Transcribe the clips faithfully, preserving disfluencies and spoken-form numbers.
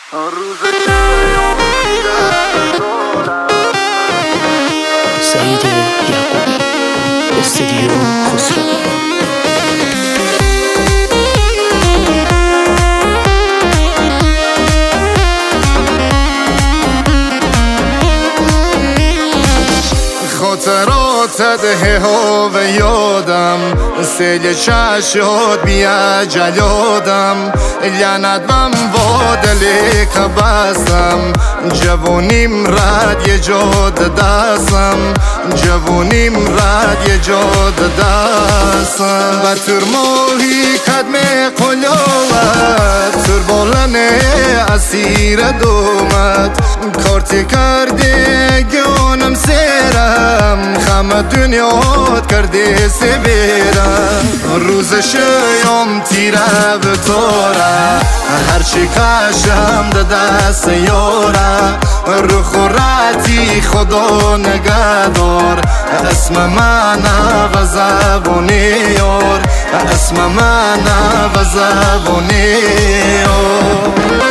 سعید یعقوبی، استودیو خسروی. خاطرات ده ها و یادم سیل چشات بیا جلادم لعنت بم و دلی که بستم جوونیم رد یه جاد دستم جوونیم رد یه جاد دستم و تر ماهی کدم قلوت تر بالنه اسیر دومت کارتی کرده گانم سیرم خم دنیات کرده سبیرم روز شیام تیره به تاره هرچی کشم ده دست یاره رو خورتی خدا نگهدار اسم من و زبونی یار اسم من و زبونی یار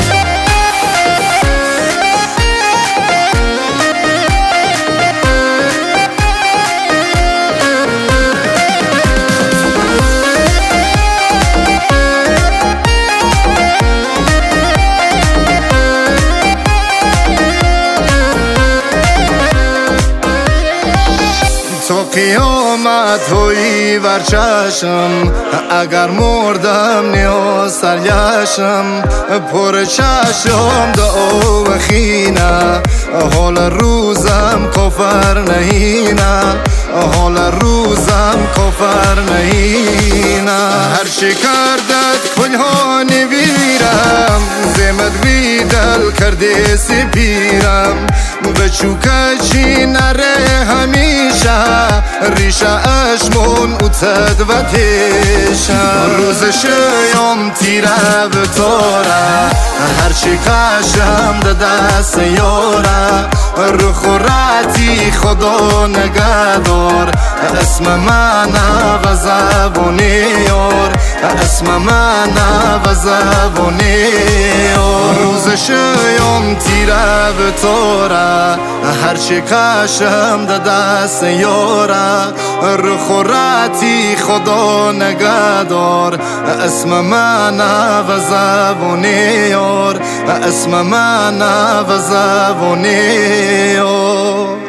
تا قیامت هایی ور چشم اگر مردم نیاز سرگشم پر چشم دعا و خینه حال روزم کافر نهینه حال روزم کافر نهینه هرچی کردت کلها نویرم زمت وی دل کرده سپیرم بچوکه چی نره همیشه ریشه اشمون اوتد و تیشه روز شیام تیره به تاره هرچی کشم ده دست یاره رو خورتی خدا نگهدار اسم من و زبونی یار اسم من و زبونی یار روز شیام تیره به تاره هرچی کشم ده دست یاره رو خورتی خدا نگهدار اسم من و زبونی یار اسم من و زبونی یار